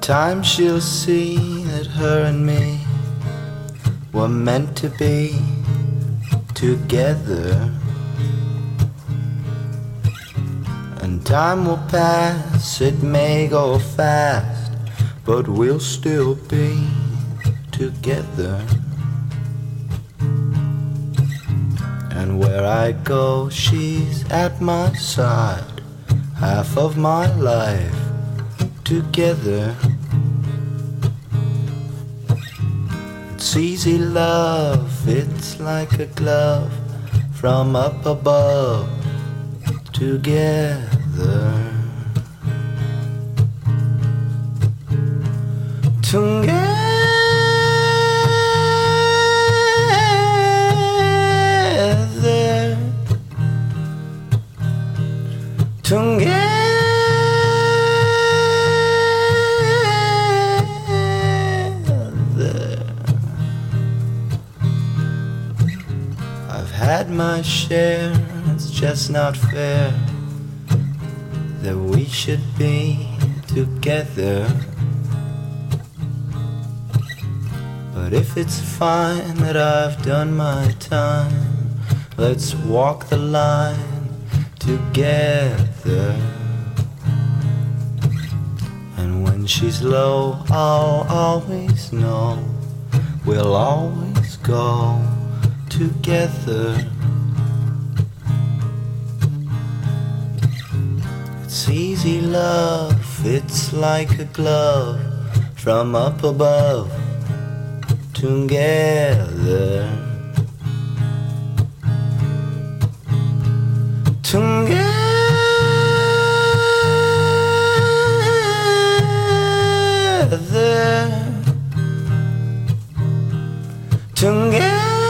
time she'll see that her and me were meant to be together. And time will pass, it may go fast, but we'll still be together. And where I go, she's at my side, half of my life together. It's easy love, it's like a glove from up above together. Together. I've had my share, it's just not fair that we should be together. But if it's fine that I've done my time, let's walk the line together. And when she's low, I'll always know we'll always go together. It's easy love, it's like a glove from up above together. Together. Together.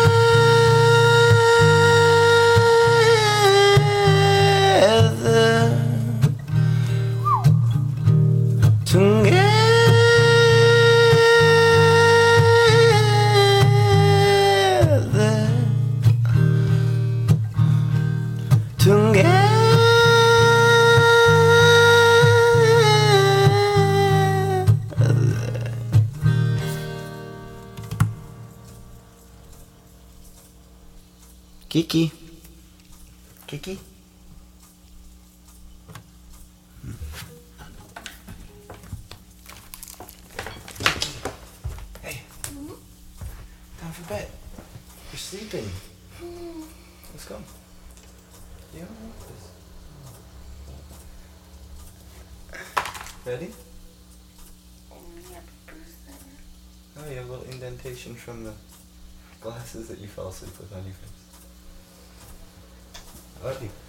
Kiki. Kiki? Hey. Time for bed. You're sleeping. Let's go. You don't want this. Ready? Oh, you have a little indentation from the glasses that you fell asleep with on your face. I love you.